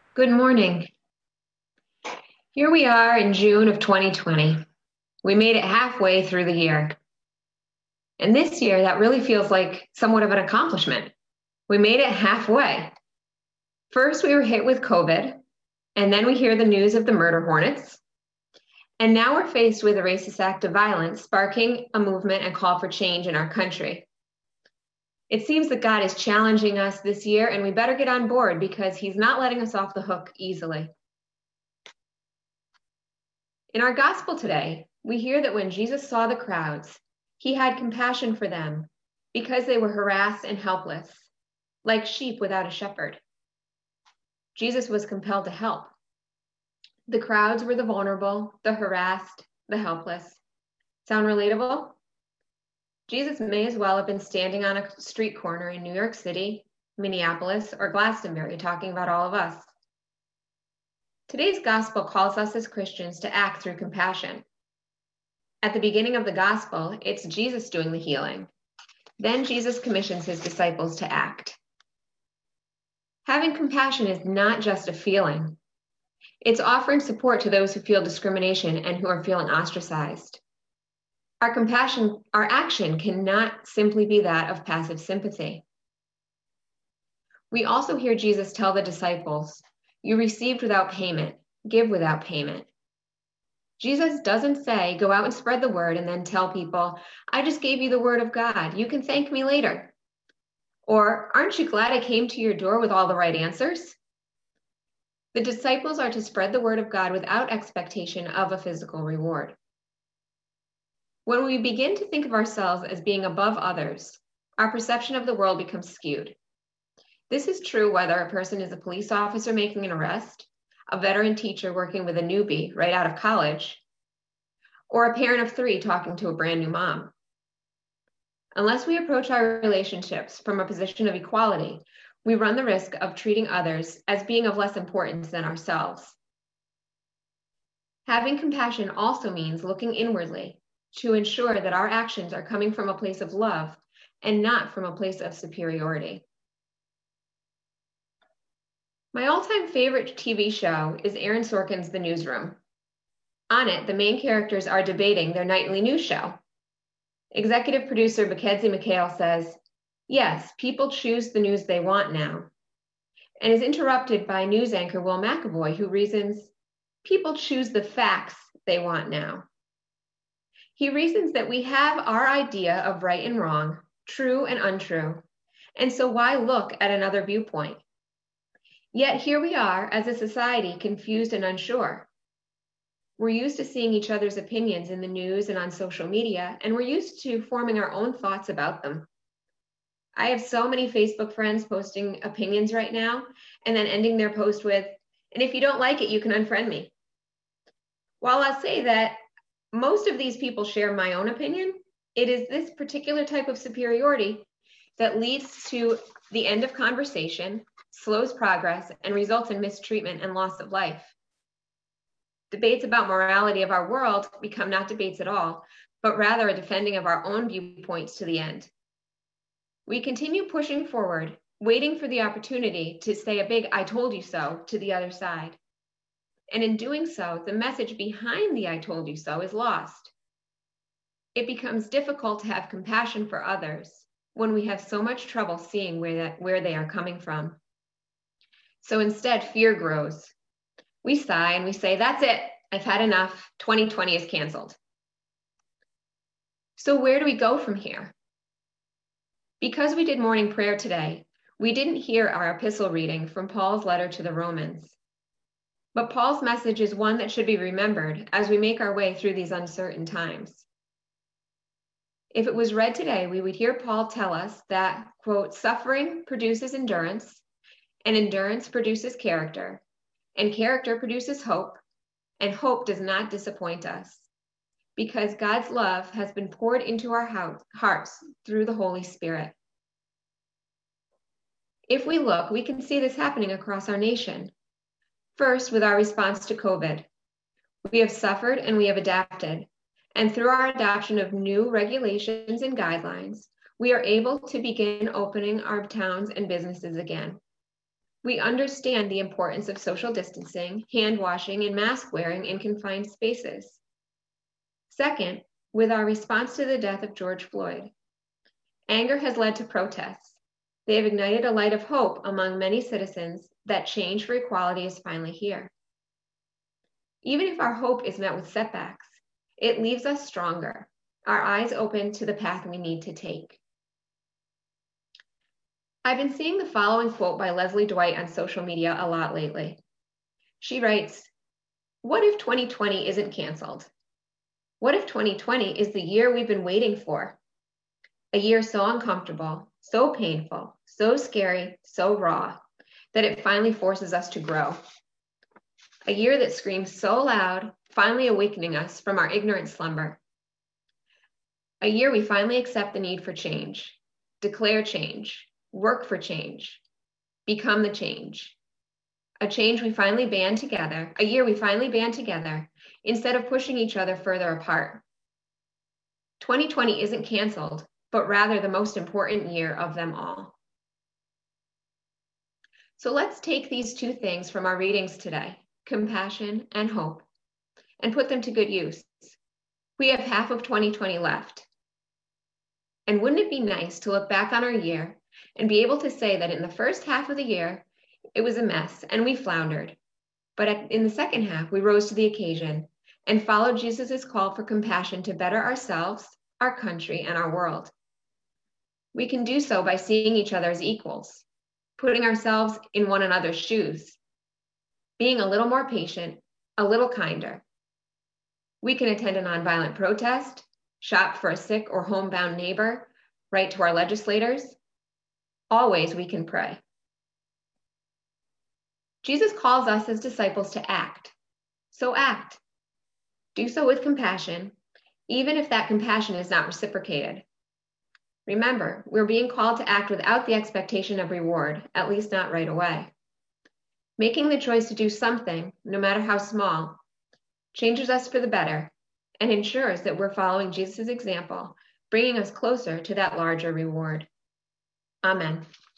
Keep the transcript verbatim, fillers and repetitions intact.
Good morning. Here we are in June of twenty twenty. We made it halfway through the year. And this year, that really feels like somewhat of an accomplishment. We made it halfway. First, we were hit with COVID, and then we hear the news of the murder hornets. And now we're faced with a racist act of violence, sparking a movement and call for change in our country. It seems that God is challenging us this year, and we better get on board because He's not letting us off the hook easily. In our gospel today, we hear that when Jesus saw the crowds, He had compassion for them because they were harassed and helpless, like sheep without a shepherd. Jesus was compelled to help. The crowds were the vulnerable, the harassed, the helpless. Sound relatable? Jesus may as well have been standing on a street corner in New York City, Minneapolis, or Glastonbury talking about all of us. Today's gospel calls us as Christians to act through compassion. At the beginning of the gospel, it's Jesus doing the healing. Then Jesus commissions His disciples to act. Having compassion is not just a feeling. It's offering support to those who feel discrimination and who are feeling ostracized. Our compassion, our action cannot simply be that of passive sympathy. We also hear Jesus tell the disciples, "You received without payment, give without payment." Jesus doesn't say, "Go out and spread the word," and then tell people, "I just gave you the word of God. You can thank me later." Or, "Aren't you glad I came to your door with all the right answers?" The disciples are to spread the word of God without expectation of a physical reward. When we begin to think of ourselves as being above others, our perception of the world becomes skewed. This is true whether a person is a police officer making an arrest, a veteran teacher working with a newbie right out of college, or a parent of three talking to a brand new mom. Unless we approach our relationships from a position of equality, we run the risk of treating others as being of less importance than ourselves. Having compassion also means looking inwardly to ensure that our actions are coming from a place of love and not from a place of superiority. My all-time favorite T V show is Aaron Sorkin's The Newsroom. On it, the main characters are debating their nightly news show. Executive producer Mackenzie McHale says, "Yes, people choose the news they want now," and is interrupted by news anchor Will McAvoy, who reasons, "People choose the facts they want now." He reasons that we have our idea of right and wrong, true and untrue, and so why look at another viewpoint? Yet here we are as a society confused and unsure. We're used to seeing each other's opinions in the news and on social media, and we're used to forming our own thoughts about them. I have so many Facebook friends posting opinions right now, and then ending their post with, "And if you don't like it, you can unfriend me." While I'll say that most of these people share my own opinion, it is this particular type of superiority that leads to the end of conversation, slows progress, and results in mistreatment and loss of life. Debates about morality of our world become not debates at all, but rather a defending of our own viewpoints to the end. We continue pushing forward, waiting for the opportunity to say a big "I told you so" to the other side. And in doing so, the message behind the "I told you so" is lost. It becomes difficult to have compassion for others when we have so much trouble seeing where, that, where they are coming from. So instead, fear grows. We sigh and we say, "That's it, I've had enough, twenty twenty is canceled." So where do we go from here? Because we did morning prayer today, we didn't hear our epistle reading from Paul's letter to the Romans. But Paul's message is one that should be remembered as we make our way through these uncertain times. If it was read today, we would hear Paul tell us that, quote, "Suffering produces endurance, and endurance produces character, and character produces hope, and hope does not disappoint us, because God's love has been poured into our hearts through the Holy Spirit." If we look, we can see this happening across our nation. First, with our response to COVID. We have suffered and we have adapted. And through our adoption of new regulations and guidelines, we are able to begin opening our towns and businesses again. We understand the importance of social distancing, hand washing, and mask wearing in confined spaces. Second, with our response to the death of George Floyd, anger has led to protests. They have ignited a light of hope among many citizens that change for equality is finally here. Even if our hope is met with setbacks, it leaves us stronger, our eyes open to the path we need to take. I've been seeing the following quote by Leslie Dwight on social media a lot lately. She writes, "What if twenty twenty isn't canceled? What if twenty twenty is the year we've been waiting for? A year so uncomfortable, so painful, so scary, so raw, that it finally forces us to grow. A year that screams so loud, finally awakening us from our ignorant slumber. A year we finally accept the need for change, declare change, work for change, become the change. A change we finally band together, a year we finally band together, instead of pushing each other further apart. twenty twenty isn't canceled, but rather the most important year of them all." So let's take these two things from our readings today, compassion and hope, and put them to good use. We have half of twenty twenty left. And wouldn't it be nice to look back on our year and be able to say that in the first half of the year, it was a mess and we floundered. But in the second half, we rose to the occasion and followed Jesus' call for compassion to better ourselves, our country, and our world. We can do so by seeing each other as equals, putting ourselves in one another's shoes, being a little more patient, a little kinder. We can attend a nonviolent protest, shop for a sick or homebound neighbor, write to our legislators. Always we can pray. Jesus calls us as disciples to act. So act. Do so with compassion, even if that compassion is not reciprocated. Remember, we're being called to act without the expectation of reward, at least not right away. Making the choice to do something, no matter how small, changes us for the better and ensures that we're following Jesus' example, bringing us closer to that larger reward. Amen.